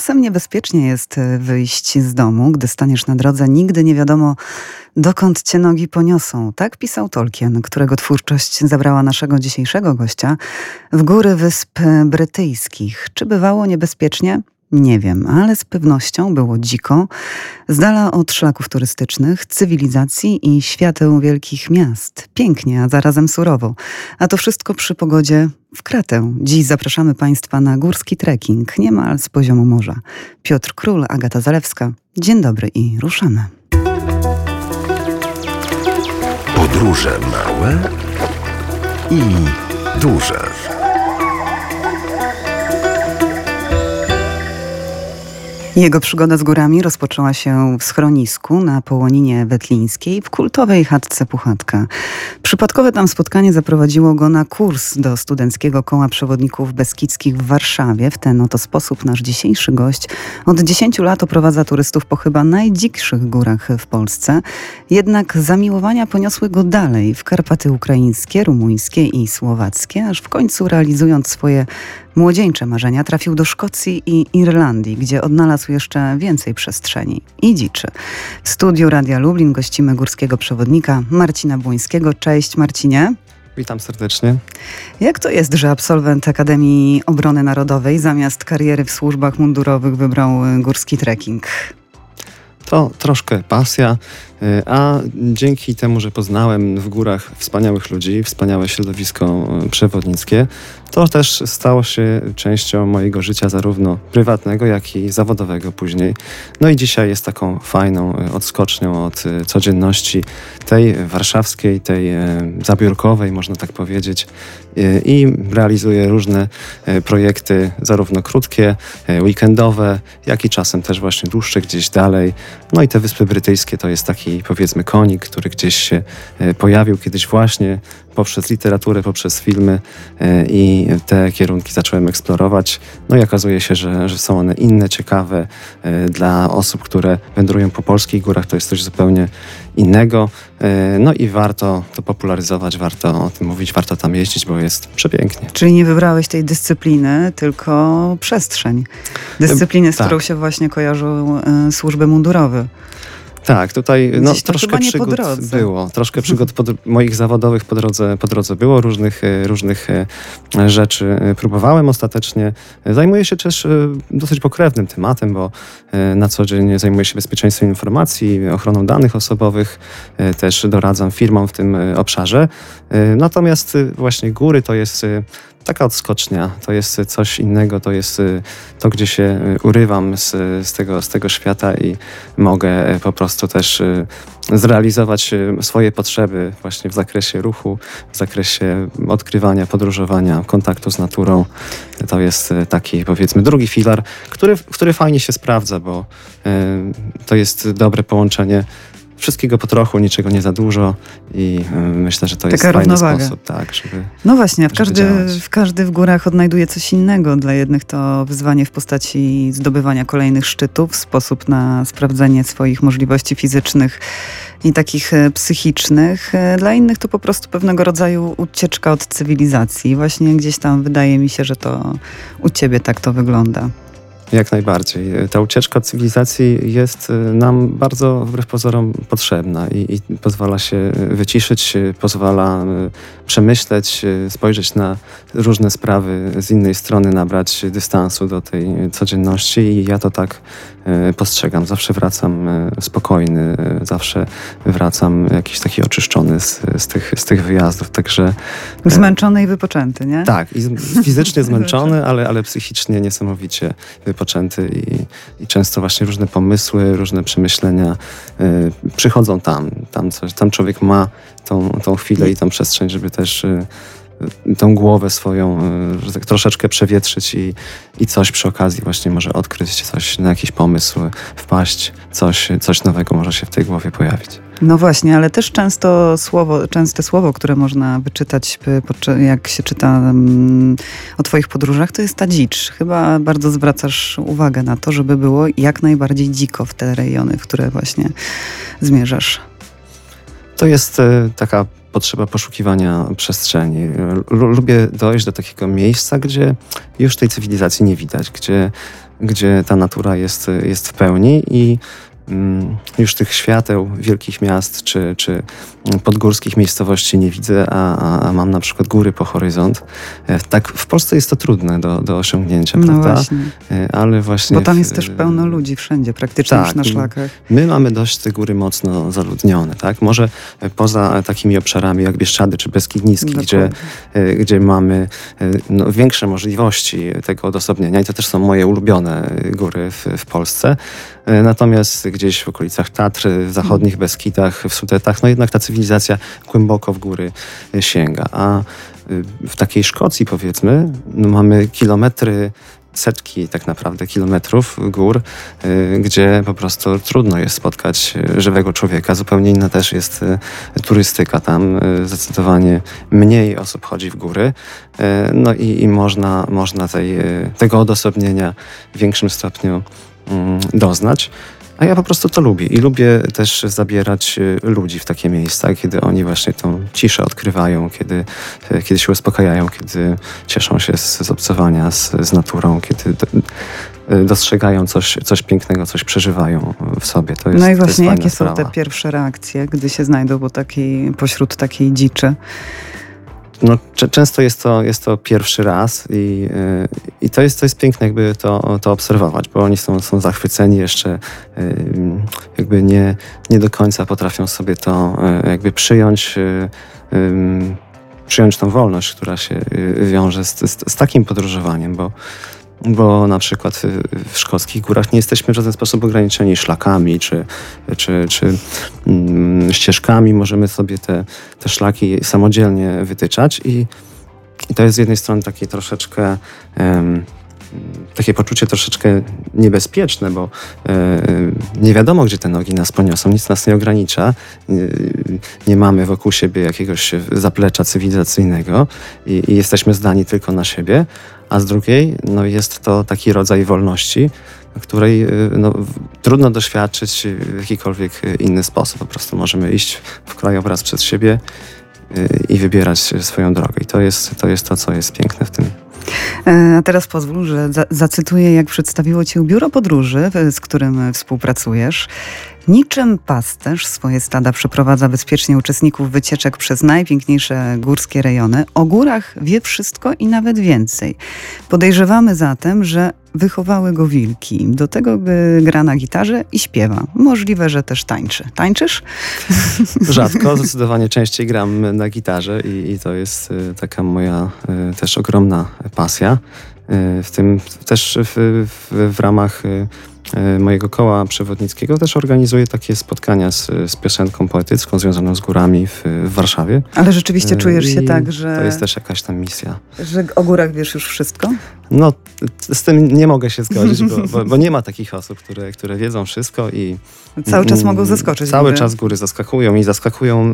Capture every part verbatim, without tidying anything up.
Czasem niebezpiecznie jest wyjść z domu, gdy staniesz na drodze, nigdy nie wiadomo, dokąd cię nogi poniosą. Tak pisał Tolkien, którego twórczość zabrała naszego dzisiejszego gościa w góry Wysp Brytyjskich. Czy bywało niebezpiecznie? Nie wiem, ale z pewnością było dziko, z dala od szlaków turystycznych, cywilizacji i świateł wielkich miast. Pięknie, a zarazem surowo. A to wszystko przy pogodzie w kratę. Dziś zapraszamy Państwa na górski trekking, niemal z poziomu morza. Piotr Król, Agata Zalewska. Dzień dobry i ruszamy. Podróże małe i duże. Jego przygoda z górami rozpoczęła się w schronisku na Połoninie Wetlińskiej w kultowej chatce Puchatka. Przypadkowe tam spotkanie zaprowadziło go na kurs do Studenckiego Koła Przewodników Beskidzkich w Warszawie. W ten oto sposób nasz dzisiejszy gość od dziesięciu lat oprowadza turystów po chyba najdzikszych górach w Polsce. Jednak zamiłowania poniosły go dalej w Karpaty ukraińskie, rumuńskie i słowackie, aż w końcu realizując swoje młodzieńcze marzenia trafił do Szkocji i Irlandii, gdzie odnalazł jeszcze więcej przestrzeni i dziczy. W studiu Radia Lublin gościmy górskiego przewodnika Marcina Błońskiego. Cześć Marcinie. Witam serdecznie. Jak to jest, że absolwent Akademii Obrony Narodowej zamiast kariery w służbach mundurowych wybrał górski trekking? To troszkę pasja, a dzięki temu, że poznałem w górach wspaniałych ludzi, wspaniałe środowisko przewodnickie, to też stało się częścią mojego życia zarówno prywatnego, jak i zawodowego później. No i dzisiaj jest taką fajną odskocznią od codzienności tej warszawskiej, tej zabiórkowej, można tak powiedzieć, i realizuję różne projekty, zarówno krótkie, weekendowe, jak i czasem też właśnie dłuższe, gdzieś dalej. No i te Wyspy Brytyjskie to jest taki, powiedzmy, konik, który gdzieś się pojawił kiedyś właśnie poprzez literaturę, poprzez filmy i te kierunki zacząłem eksplorować. No i okazuje się, że, że są one inne, ciekawe dla osób, które wędrują po polskich górach. To jest coś zupełnie innego. No i warto to popularyzować, warto o tym mówić, warto tam jeździć, bo jest przepięknie. Czyli nie wybrałeś tej dyscypliny, tylko przestrzeń. Dyscypliny, z tak. którą się właśnie kojarzą y, służby mundurowe. Tak, tutaj no, Gdzieś to troszkę przygód po było. Troszkę przygód pod, moich zawodowych po drodze, po drodze było. Różnych, różnych rzeczy próbowałem ostatecznie. Zajmuję się też dosyć pokrewnym tematem, bo na co dzień zajmuję się bezpieczeństwem informacji, ochroną danych osobowych. Też doradzam firmom w tym obszarze. Natomiast właśnie góry to jest taka odskocznia, to jest coś innego, to jest to, gdzie się urywam z, z, tego, z tego świata i mogę po prostu też zrealizować swoje potrzeby właśnie w zakresie ruchu, w zakresie odkrywania, podróżowania, kontaktu z naturą. To jest taki, powiedzmy, drugi filar, który, który fajnie się sprawdza, bo to jest dobre połączenie wszystkiego po trochu, niczego nie za dużo i y, myślę, że to jest taka fajny równowaga. sposób, tak, żeby No właśnie, a w żeby każdy, działać. w każdy w górach odnajduje coś innego. Dla jednych to wyzwanie w postaci zdobywania kolejnych szczytów, sposób na sprawdzenie swoich możliwości fizycznych i takich e, psychicznych. E, Dla innych to po prostu pewnego rodzaju ucieczka od cywilizacji. Właśnie gdzieś tam wydaje mi się, że to u ciebie tak to wygląda. Jak najbardziej. Ta ucieczka od cywilizacji jest nam bardzo wbrew pozorom potrzebna i, i pozwala się wyciszyć, pozwala przemyśleć, spojrzeć na różne sprawy z innej strony, nabrać dystansu do tej codzienności i ja to tak postrzegam. Zawsze wracam spokojny, zawsze wracam jakiś taki oczyszczony z, z, tych, z tych wyjazdów, także... Zmęczony i wypoczęty, nie? Tak, i fizycznie zmęczony, ale, ale psychicznie niesamowicie wypoczęty i, i często właśnie różne pomysły, różne przemyślenia y, przychodzą tam. Tam, coś, tam człowiek ma tą, tą chwilę i tą przestrzeń, żeby też y, y, tą głowę swoją y, że tak troszeczkę przewietrzyć i, i coś przy okazji właśnie może odkryć, coś na jakiś pomysł wpaść, coś, coś nowego może się w tej głowie pojawić. No właśnie, ale też często słowo, częste słowo, które można wyczytać, jak się czyta um, o twoich podróżach, to jest ta dzicz. Chyba bardzo zwracasz uwagę na to, żeby było jak najbardziej dziko w te rejony, w które właśnie zmierzasz. To jest e, taka potrzeba poszukiwania przestrzeni. L- lubię dojść do takiego miejsca, gdzie już tej cywilizacji nie widać, gdzie, gdzie ta natura jest, jest w pełni i już tych świateł wielkich miast czy, czy podgórskich miejscowości nie widzę, a, a mam na przykład góry po horyzont. Tak, w Polsce jest to trudne do, do osiągnięcia, no prawda? Właśnie. Ale właśnie... Bo tam w, jest też pełno ludzi wszędzie, praktycznie tak, już na szlakach. My mamy dość te góry mocno zaludnione, tak? Może poza takimi obszarami jak Bieszczady czy Beskid Niski, gdzie, gdzie mamy no, większe możliwości tego odosobnienia i to też są moje ulubione góry w, w Polsce. Natomiast gdzieś w okolicach Tatr, w zachodnich Beskidach, w Sudetach, no jednak ta cywilizacja głęboko w góry sięga. A w takiej Szkocji, powiedzmy, no mamy kilometry, setki tak naprawdę kilometrów gór, y, gdzie po prostu trudno jest spotkać żywego człowieka. Zupełnie inna też jest y, turystyka tam. Y, zdecydowanie mniej osób chodzi w góry. Y, no i, i można, można tej, y, tego odosobnienia w większym stopniu y, doznać. A ja po prostu to lubię i lubię też zabierać ludzi w takie miejsca, kiedy oni właśnie tą ciszę odkrywają, kiedy, kiedy się uspokajają, kiedy cieszą się z, z obcowania z, z naturą, kiedy do, dostrzegają coś, coś pięknego, coś przeżywają w sobie. To jest, no i to właśnie, jest jakie sprawa. są te pierwsze reakcje, gdy się znajdą po takiej, pośród takiej dziczy? No, c- często jest to, jest to pierwszy raz i, yy, i to, jest, to jest piękne jakby to, to obserwować, bo oni są, są zachwyceni jeszcze, yy, jakby nie, nie do końca potrafią sobie to yy, jakby przyjąć, yy, yy, przyjąć tą wolność, która się yy, wiąże z, z, z takim podróżowaniem, bo Bo na przykład w, w szkockich górach nie jesteśmy w żaden sposób ograniczeni szlakami czy, czy, czy mm, ścieżkami. Możemy sobie te, te szlaki samodzielnie wytyczać i, i to jest z jednej strony takie troszeczkę um, takie poczucie troszeczkę niebezpieczne, bo e, nie wiadomo, gdzie te nogi nas poniosą, nic nas nie ogranicza. Nie, nie mamy wokół siebie jakiegoś zaplecza cywilizacyjnego i, i jesteśmy zdani tylko na siebie, a z drugiej no, jest to taki rodzaj wolności, której no, trudno doświadczyć w jakikolwiek inny sposób. Po prostu możemy iść w krajobraz przed siebie i wybierać swoją drogę. I to jest to, jest to co jest piękne w tym. A teraz pozwól, że za- zacytuję, jak przedstawiło cię biuro podróży, z którym współpracujesz. Niczym pasterz swoje stada przeprowadza bezpiecznie uczestników wycieczek przez najpiękniejsze górskie rejony. O górach wie wszystko i nawet więcej. Podejrzewamy zatem, że wychowały go wilki. Do tego by gra na gitarze i śpiewa. Możliwe, że też tańczy. Tańczysz? Rzadko, zdecydowanie częściej gram na gitarze i, i to jest y, taka moja y, też ogromna pasja. Y, w tym też w, w, w ramach y, mojego koła przewodnickiego też organizuję takie spotkania z, z piosenką poetycką związaną z górami w, w Warszawie. Ale rzeczywiście czujesz się I tak, że, to jest też jakaś tam misja. że o górach wiesz już wszystko? No, z tym nie mogę się zgodzić, bo, bo, bo nie ma takich osób, które, które wiedzą wszystko i Cały czas mogą zaskoczyć. Cały góry. czas góry zaskakują i zaskakują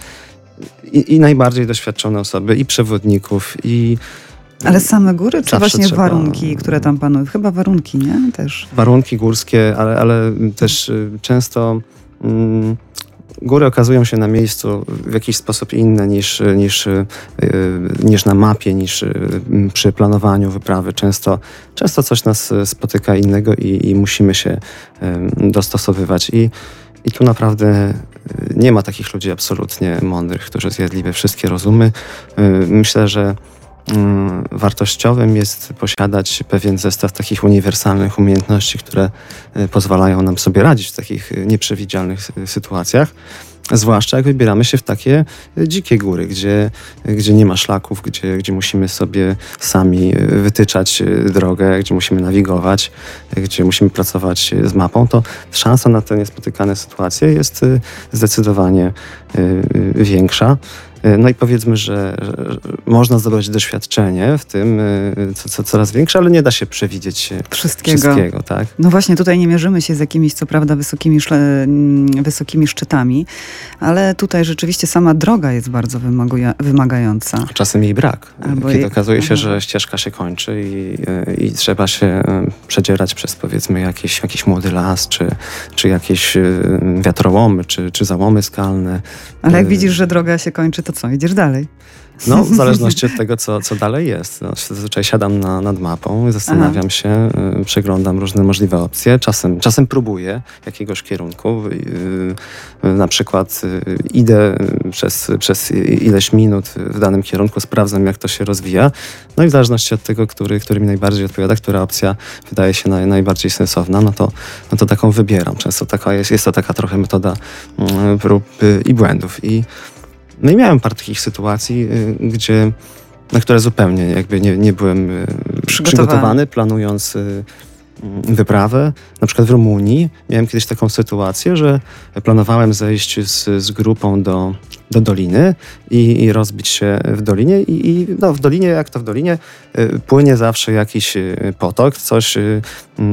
y, i, i najbardziej doświadczone osoby, i przewodników, i Ale same góry, czy Zawsze właśnie trzeba- warunki, które tam panują? Chyba warunki, nie? Też. warunki górskie, ale, ale też y, często mm, góry okazują się na miejscu w jakiś sposób inne niż, niż, y, niż na mapie, niż y, przy planowaniu wyprawy. Często, często coś nas spotyka innego i, i musimy się y, dostosowywać. I, I tu naprawdę y, nie ma takich ludzi absolutnie mądrych, którzy zjedli we wszystkie rozumy. Y, Myślę, że Mm, wartościowym jest posiadać pewien zestaw takich uniwersalnych umiejętności, które y, pozwalają nam sobie radzić w takich y, nieprzewidzialnych y, sytuacjach. Zwłaszcza jak wybieramy się w takie y, dzikie góry, gdzie, y, gdzie nie ma szlaków, gdzie, gdzie musimy sobie sami y, wytyczać y, drogę, gdzie musimy nawigować, y, gdzie musimy pracować y, z mapą, to szansa na te niespotykane sytuacje jest y, zdecydowanie y, y, większa. No i powiedzmy, że, że można zdobyć doświadczenie w tym, co, co coraz większe, ale nie da się przewidzieć wszystkiego. wszystkiego, tak? No właśnie, tutaj nie mierzymy się z jakimiś, co prawda, wysokimi, szle, wysokimi szczytami, ale tutaj rzeczywiście sama droga jest bardzo wymaguja, wymagająca. Czasem jej brak. Albo kiedy jej... okazuje się, Aha. że ścieżka się kończy i, i trzeba się przedzierać przez, powiedzmy, jakiś, jakiś młody las, czy, czy jakieś wiatrołomy, czy, czy załomy skalne. Ale jak widzisz, że droga się kończy, to co? Idziesz dalej? No, w zależności od tego, co, co dalej jest. No, zazwyczaj siadam na, nad mapą, zastanawiam Aha. się, y, przeglądam różne możliwe opcje. Czasem, czasem próbuję jakiegoś kierunku. Y, y, na przykład y, idę przez, przez ileś minut w danym kierunku, sprawdzam, jak to się rozwija. No i w zależności od tego, który, który mi najbardziej odpowiada, która opcja wydaje się naj, najbardziej sensowna, no to, no to taką wybieram. Często taka jest, jest to taka trochę metoda y, prób y, i błędów. I No i miałem parę takich sytuacji, y, gdzie, na które zupełnie jakby nie, nie byłem y, przygotowany. przygotowany, planując y, y, wyprawę. Na przykład w Rumunii miałem kiedyś taką sytuację, że planowałem zejść z, z grupą do, do doliny i, i rozbić się w dolinie. I, i no, w dolinie, jak to w dolinie, y, płynie zawsze jakiś y, potok, coś, y,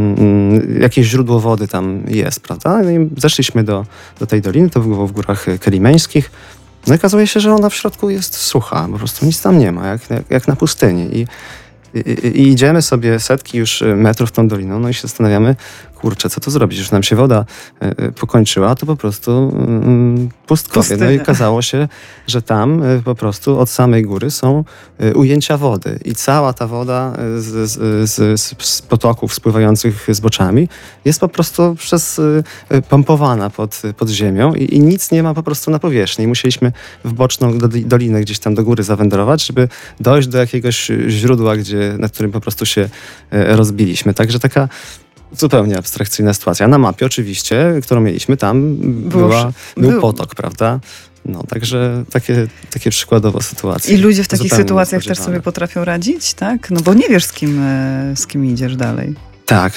y, jakieś źródło wody tam jest, prawda? No i zeszliśmy do, do tej doliny, to było w górach kerimeńskich. No i okazuje się, że ona w środku jest sucha, po prostu nic tam nie ma, jak, jak, jak na pustyni. I, i, I idziemy sobie setki już metrów tą doliną, no i się zastanawiamy, kurczę, co to zrobić? Już nam się woda y, pokończyła, to po prostu y, pustkowie. Pustynia. No i okazało się, że tam y, po prostu od samej góry są y, ujęcia wody i cała ta woda z, z, z, z potoków spływających zboczami jest po prostu przez y, pompowana pod, pod ziemią i, i nic nie ma po prostu na powierzchni. I musieliśmy w boczną do, dolinę gdzieś tam do góry zawędrować, żeby dojść do jakiegoś źródła, gdzie, na którym po prostu się y, rozbiliśmy. Także taka zupełnie abstrakcyjna sytuacja. Na mapie oczywiście, którą mieliśmy, tam była, był, był potok, prawda? No, także takie, takie przykładowo sytuacje. I ludzie w takich sytuacjach też sobie potrafią radzić, tak? No bo nie wiesz, z kim, z kim idziesz dalej. Tak.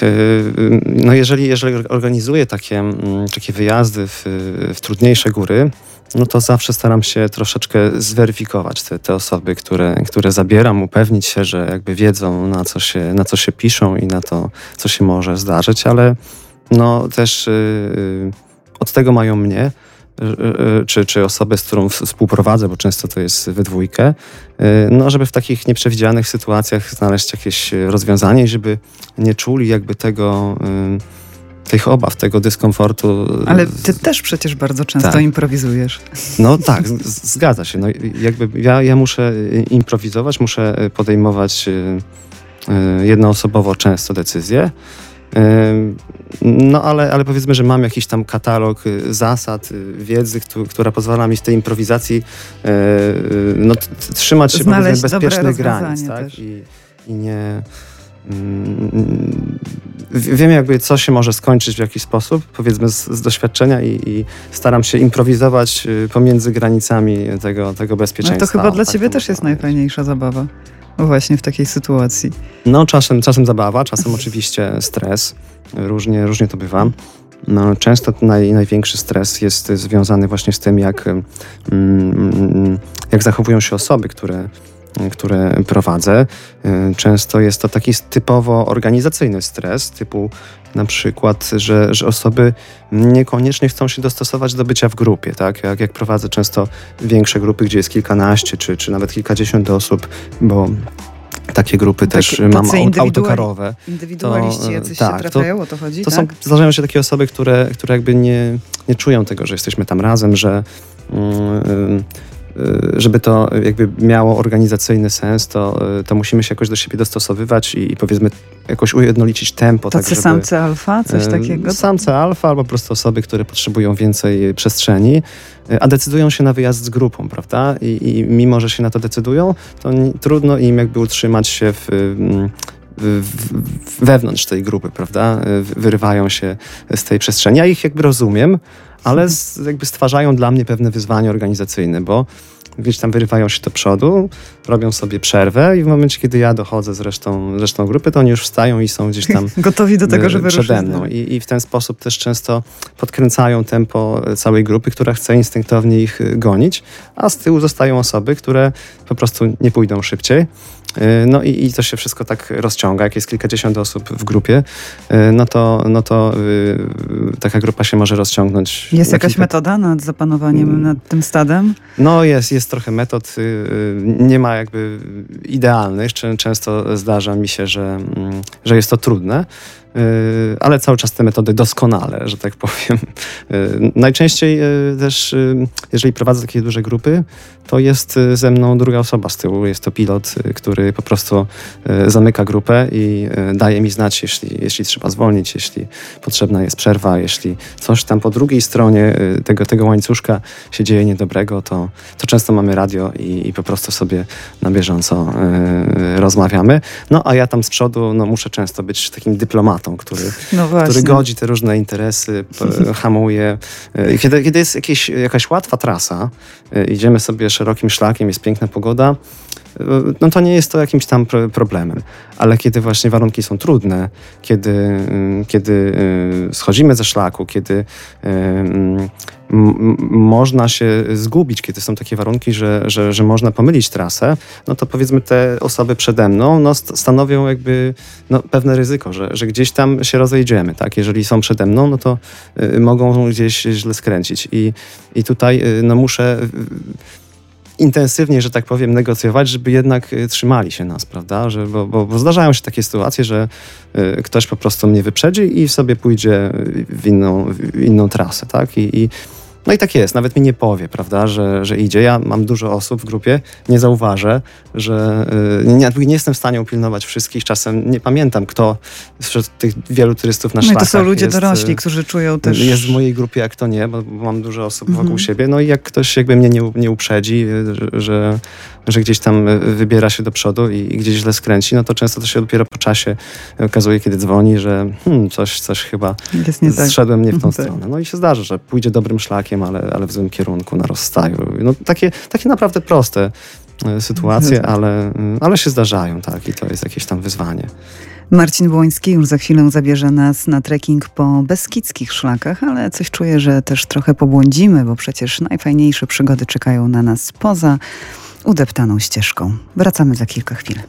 No jeżeli, jeżeli organizuję takie, takie wyjazdy w, w trudniejsze góry, no to zawsze staram się troszeczkę zweryfikować te, te osoby, które, które zabieram, upewnić się, że jakby wiedzą, na co się, na co się piszą i na to, co się może zdarzyć, ale no też yy, od tego mają mnie, yy, czy, czy osobę, z którą współprowadzę, bo często to jest we dwójkę, yy, no żeby w takich nieprzewidzianych sytuacjach znaleźć jakieś rozwiązanie, żeby nie czuli jakby tego... Yy, tych obaw, tego dyskomfortu. Ale ty też przecież bardzo często tak. improwizujesz. No tak, z- zgadza się. No, jakby ja, ja muszę improwizować, muszę podejmować jednoosobowo często decyzje. No ale, ale powiedzmy, że mam jakiś tam katalog zasad, wiedzy, która pozwala mi z tej improwizacji no, trzymać się powiedzmy bezpiecznych granic. Tak? I, I nie... Wiem jakby, co się może skończyć w jakiś sposób, powiedzmy z, z doświadczenia i, i staram się improwizować pomiędzy granicami tego, tego bezpieczeństwa. No to chyba dla tak ciebie też jest najfajniejsza zabawa właśnie w takiej sytuacji. No czasem, czasem zabawa, czasem oczywiście stres. Różnie, różnie to bywa. No, często naj, największy stres jest związany właśnie z tym, jak, jak zachowują się osoby, które które prowadzę. Często jest to taki typowo organizacyjny stres, typu na przykład, że, że osoby niekoniecznie chcą się dostosować do bycia w grupie. Tak? Jak, jak prowadzę często większe grupy, gdzie jest kilkanaście czy, czy nawet kilkadziesiąt osób, bo takie grupy takie, też mam autokarowe. Indywidualiści to, jacyś tak, się trafiają, to, o to chodzi? To tak? są, zdarzają się takie osoby, które, które jakby nie, nie czują tego, że jesteśmy tam razem, że yy, żeby to jakby miało organizacyjny sens, to, to musimy się jakoś do siebie dostosowywać i, i powiedzmy jakoś ujednolicić tempo. Tacy tak, żeby, samce alfa, coś takiego? Samce alfa albo po prostu osoby, które potrzebują więcej przestrzeni, a decydują się na wyjazd z grupą, prawda? I, i mimo, że się na to decydują, to nie, trudno im jakby utrzymać się w... w wewnątrz tej grupy, prawda? Wyrywają się z tej przestrzeni. Ja ich jakby rozumiem, ale z, jakby stwarzają dla mnie pewne wyzwanie organizacyjne, bo gdzieś tam wyrywają się do przodu, robią sobie przerwę i w momencie, kiedy ja dochodzę z resztą, z resztą grupy, to oni już wstają i są gdzieś tam gotowi do tego, żeby przede ruszyć. mną. I, I w ten sposób też często podkręcają tempo całej grupy, która chce instynktownie ich gonić, a z tyłu zostają osoby, które po prostu nie pójdą szybciej. No i, i to się wszystko tak rozciąga. Jak jest kilkadziesiąt osób w grupie, no to, no to yy, taka grupa się może rozciągnąć. Jest jakaś kilka... metoda nad zapanowaniem hmm. nad tym stadem? No jest, jest trochę metod. Yy, nie ma jakby idealnych. Często zdarza mi się, że, yy, że jest to trudne. Yy, ale cały czas te metody doskonale, że tak powiem. Yy, najczęściej yy, też, yy, jeżeli prowadzę takie duże grupy, to jest ze mną druga osoba z tyłu. Jest to pilot, yy, który po prostu yy, zamyka grupę i yy, daje mi znać, jeśli, jeśli trzeba zwolnić, jeśli potrzebna jest przerwa, jeśli coś tam po drugiej stronie yy, tego, tego łańcuszka się dzieje niedobrego, to, to często mamy radio i, i po prostu sobie na bieżąco yy, rozmawiamy. No a ja tam z przodu no, muszę często być takim dyplomatą, Który, no który godzi te różne interesy, hamuje. Kiedy, kiedy jest jakieś, jakaś łatwa trasa, idziemy sobie szerokim szlakiem, jest piękna pogoda, no to nie jest to jakimś tam problemem. Ale kiedy właśnie warunki są trudne, kiedy, kiedy schodzimy ze szlaku, kiedy m- można się zgubić, kiedy są takie warunki, że, że, że można pomylić trasę, no to powiedzmy te osoby przede mną no, stanowią jakby no, pewne ryzyko, że, że gdzieś tam się rozejdziemy. Tak? Jeżeli są przede mną, no to y, mogą gdzieś źle skręcić. I, i tutaj y, no, muszę y, intensywnie, że tak powiem, negocjować, żeby jednak y, trzymali się nas, prawda? Że, bo, bo, bo zdarzają się takie sytuacje, że y, ktoś po prostu mnie wyprzedzi i sobie pójdzie w inną, w inną trasę, tak? I, i No i tak jest, nawet mi nie powie, prawda, że, że idzie. Ja mam dużo osób w grupie, nie zauważę, że yy, nie, nie jestem w stanie upilnować wszystkich. Czasem nie pamiętam, kto wśród tych wielu turystów na szlakach. No i to są ludzie jest, dorośli, którzy czują też... Jest w mojej grupie, jak to nie, bo, bo mam dużo osób Mhm. wokół siebie. No i jak ktoś jakby mnie nie, nie uprzedzi, że, że, że gdzieś tam wybiera się do przodu i, i gdzieś źle skręci, no to często to się dopiero po czasie okazuje, kiedy dzwoni, że hmm, coś, coś chyba jest nie tak. zszedłem nie w tą Mhm. stronę. No i się zdarza, że pójdzie dobrym szlakiem, ale, ale w złym kierunku, na rozstaju. No takie, takie naprawdę proste e, sytuacje, ale, ale się zdarzają, tak, i to jest jakieś tam wyzwanie. Marcin Błoński już za chwilę zabierze nas na trekking po beskidzkich szlakach, ale coś czuję, że też trochę pobłądzimy, bo przecież najfajniejsze przygody czekają na nas poza udeptaną ścieżką. Wracamy za kilka chwil.